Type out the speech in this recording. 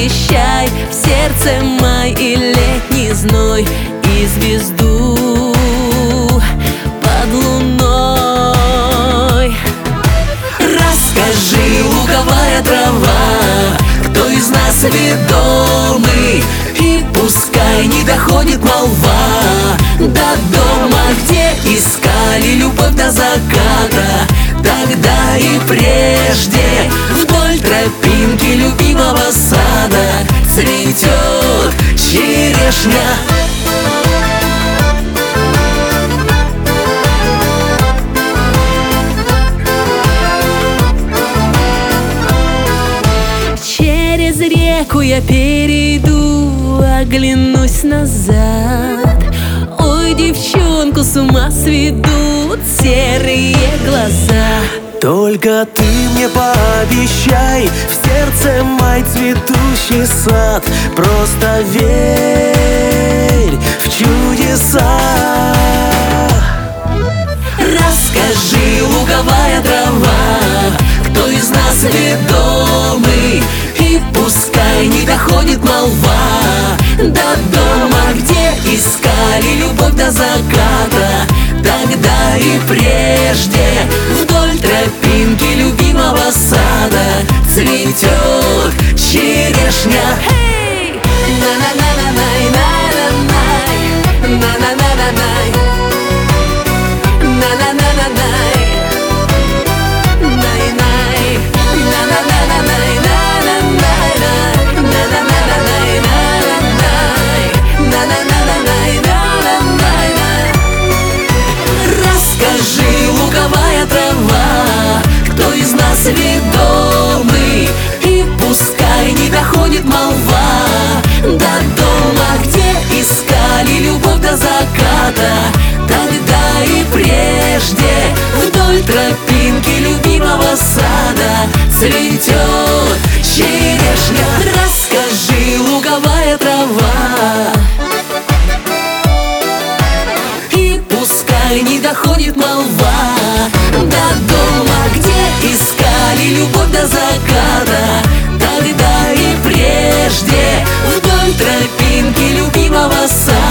пообещай в сердце май и летний зной, и звезду под луной. Расскажи, луговая трава, кто из нас ведомый, и пускай не доходит молва до дома, где искали любовь до заката. Тогда и прежде вдоль тропинки любимого сада цветет черешня. Через реку я перейду, оглянусь назад. Ой, девчонку с ума сведут серые глаза. Только ты мне пообещай в сердце май цветущий сад. Просто верь в чудеса. Расскажи, луговая трава, кто из нас ведомый, и пускай не доходит молва до дома, где искали любовь до заката. Тогда и прежде вдоль тропинки любимого сада цветет черешня. Hey! На-на-на-на-най, на-на-най, на-на-на-на-най, на-на-на-на-най, най-най, на-на-на-на-най, на-на-най, на-на-на-на-най, на-на-на-на-най, на-на-на-на-най. Расскажи, луговая трава, кто из нас ведомый, и пускай не доходит молва до дома, где искали любовь до заката. Тогда и прежде вдоль тропинки любимого сада цветет черешня. Расскажи, луговая трава, и пускай не доходит молва до дома, где искали любовь до заката. Тогда и прежде вдоль тропинки любимого сада